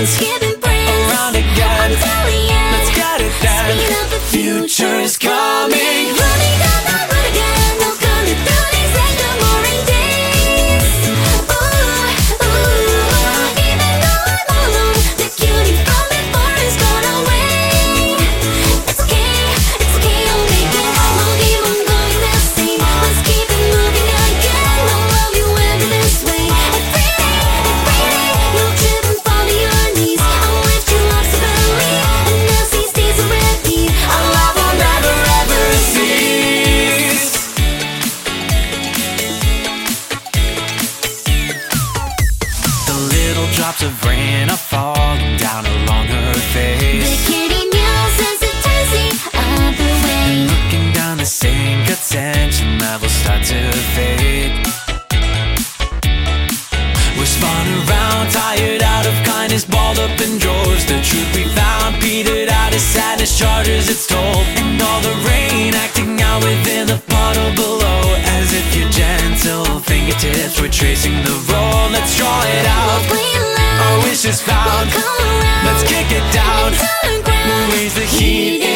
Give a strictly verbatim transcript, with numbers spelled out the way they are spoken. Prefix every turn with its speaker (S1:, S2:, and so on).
S1: skipping prints.
S2: Around again,
S1: I'm telling ya,
S2: let's get it then.
S1: speaking of the future
S2: Future's coming.
S1: Running down that road again, no coming through these ignoring days. Ooh, ooh, even though I'm all alone, the cutie from before is gone away. It's okay, it's okay, I'll make it. I'll keep on going the same. Let's keep it moving again. I'll love you ever this way. Every day, every day, you'll trip and fall to your knees. I'll lift you up so badly, and as these days are repeat,
S2: Our love will never ever cease. The little drops of rain are falling down along her
S1: the
S2: face.
S1: kitty meows as it turns the other way.
S2: Looking down the sink, attention levels start to fade. We're spun around, tired out of kindness, balled up in drawers. The truth we found petered out as sadness charges its toll. And all the rain acting out within the puddle below, as if your gentle fingertips were tracing the road. Let's draw it out,
S1: Play loud,
S2: our wish is found.
S1: come around.
S2: Let's kick it down,
S1: Turn ground.
S2: raise the heat